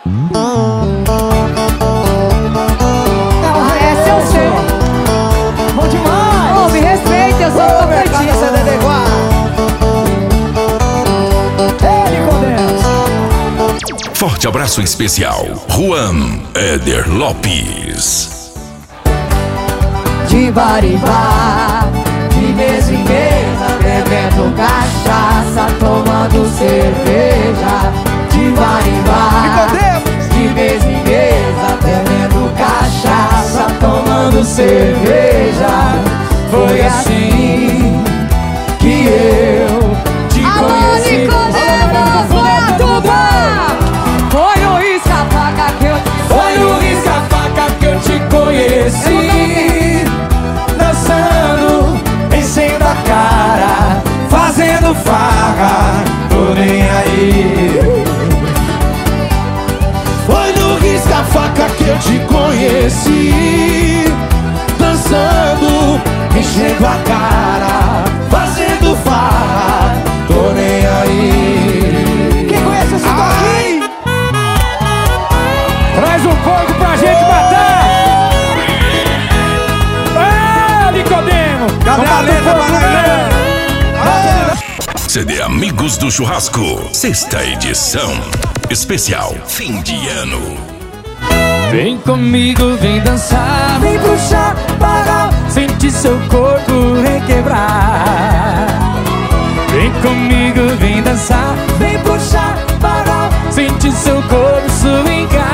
Essa eu sei. Bom demais! Ô, me respeita, eu sou o Tocantins. Ele condensa. Forte abraço especial, Juan Éder Lopes. De bar em bar, de mesa em mesa, bebendo cachaça, tomando cerveja. De bar em bar, de mesa em mesa, bebendo cachaça, tomando cerveja. Foi assim que eu te conheci. Nicodemo, foi a tuba. Foi no risca-faca que eu te Foi no risca-faca que eu te conheci. Dançando, enchendo a cara, fazendo farra, tô nem aí. Foi no risca-faca que eu te conheci. Dançando, enchendo a cara, fazendo farra, tô nem aí. Quem conhece esse toquinho? Traz um pouco pra gente matar! Ah, Nicodemo! CD Amigos do Churrasco, sexta edição. Especial fim de ano. Vem comigo, vem dançar, vem puxar, parar, sente seu corpo requebrar. Vem comigo, vem dançar, vem puxar, parar, sente seu corpo swingar.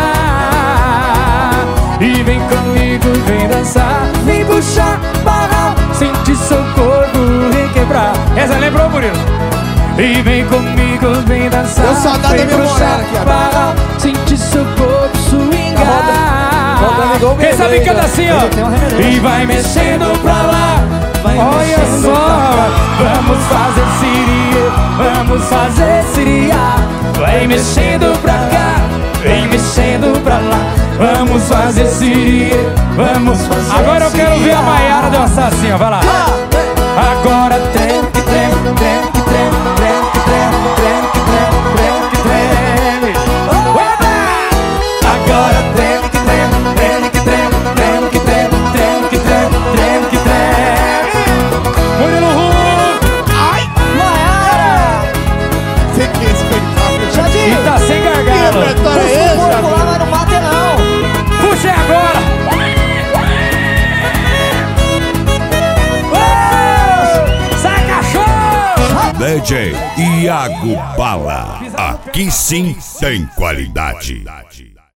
E vem comigo, vem dançar, vem puxar, parar, sente seu corpo requebrar. Essa lembrou, Murilo? E vem comigo, vem dançar, Eu só dá vem da minha puxar, mulher aqui, ó. parar, sente seu corpo swingar. igual o Quem sabe Medeiros, canta assim, ó. E vai mexendo pra lá, olha só. Vamos fazer siria, vamos fazer siria. Vai mexendo pra cá, vem mexendo pra lá. Vamos fazer siria, vamos fazer. Agora eu quero ver a Maiara dançar assim, ó. Vai lá. Agora treme, que treme, treme, que treme, treme, que treme, treme, que treme, treme, que treme. Oba! Agora treme, que treme, treme, que treme, treme, que treme, treme, que treme, treme, que treme. Murilo Rumo! Ai! Maiara! Tem que respeitar, meu. E tá sem Que gargalo. repertório é esse, Puxa o corpo lá, amigo? mas não bate não. Puxa agora! Sai, cachorro! DJ Iago Bala. Aqui sim tem qualidade.